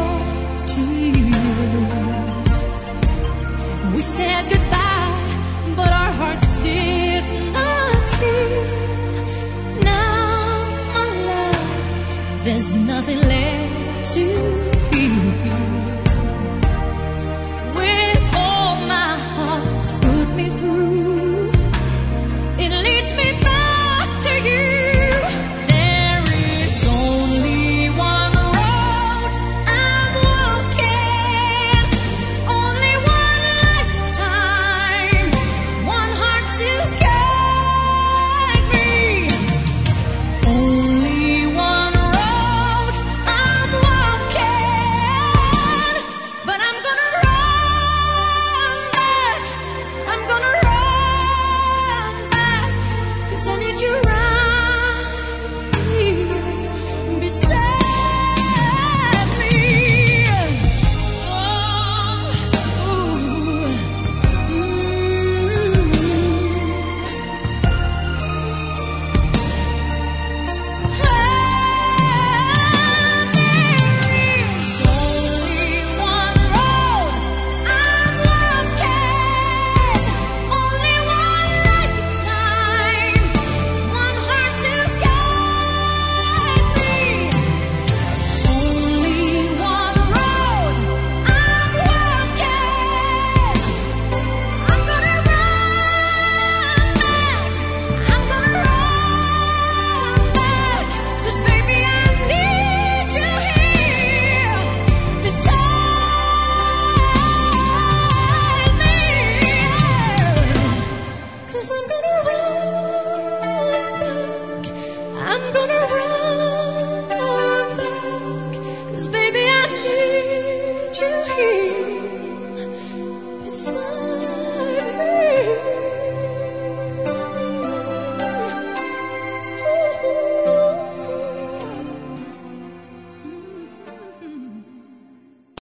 [SPEAKER 2] tears. We said goodbye, but our hearts did not heal. Now, my love, there's nothing left to feel. With all my heart put me through, it leads me back to you. There is only one road I'm walking, only one lifetime, one heart to guide me. Only one road I'm walking, but I'm gonna run back, I'm gonna run back, 'cause I need you right here beside me. Oh, ooh, mm. There is only one road I'm walking, only one lifetime, one heart to guide me. Only one road I'm walking, I'm gonna run back, I'm gonna run back, 'cause baby I need you here beside me. 'Cause I'm gonna run